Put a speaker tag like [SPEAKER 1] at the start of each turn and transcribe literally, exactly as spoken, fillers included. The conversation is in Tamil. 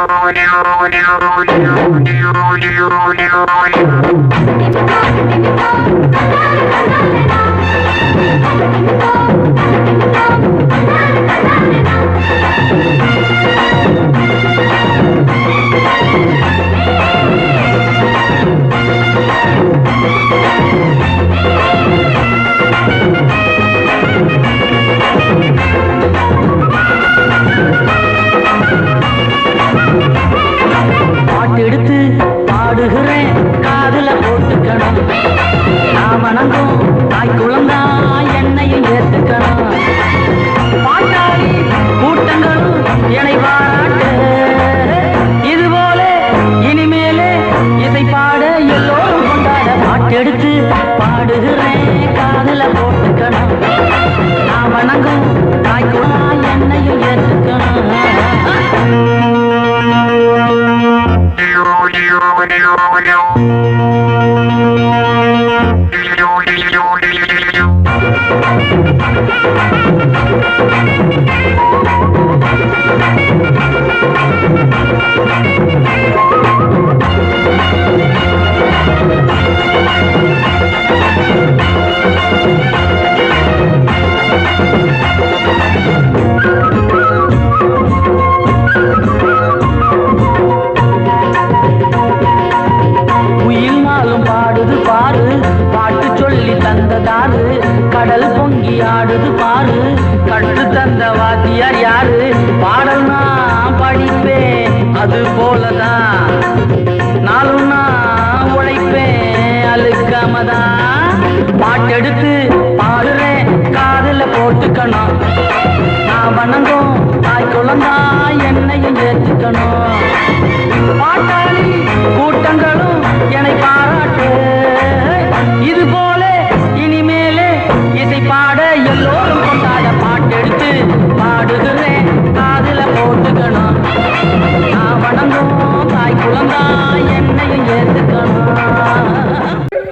[SPEAKER 1] பாட்டெடுத்து பாடுகிறேன் காதுல போட்டுக்கணும். நான் வணங்கும் தாய் குழந்தா என்னையும் ஏத்துக்கணும். பாட்டாளி கூட்டங்களும் என்னை பாராட்டு. இதுபோல இனிமேலே இசை பாட எல்லோரும் கொண்டாட. பாட்டெடுத்து பாடுகிறேன் காதுல போட்டுக்கணும். நான் வணங்கும் தாய் குழந்தா என்னையும் ஏத்துக்கணும். பாடுது பாரு பாட்டு சொல்லி தந்ததாரு. கடல் பொங்கி ஆடுது பாரு கட்டு தந்த வாத்தியார் யாரு. பாடல் நான் படிப்பேன் அது போலதான் நாளும் நான் உழைப்பேன் அழுக்காமதான். பாட்டெடுத்து பாடுறேன் காதுல போட்டுக்கணும். நான் வணங்கும் தாய் குழந்தா என்னையும் ஏற்றுக்கணும். பாட்டாளி கூட்டங்களும்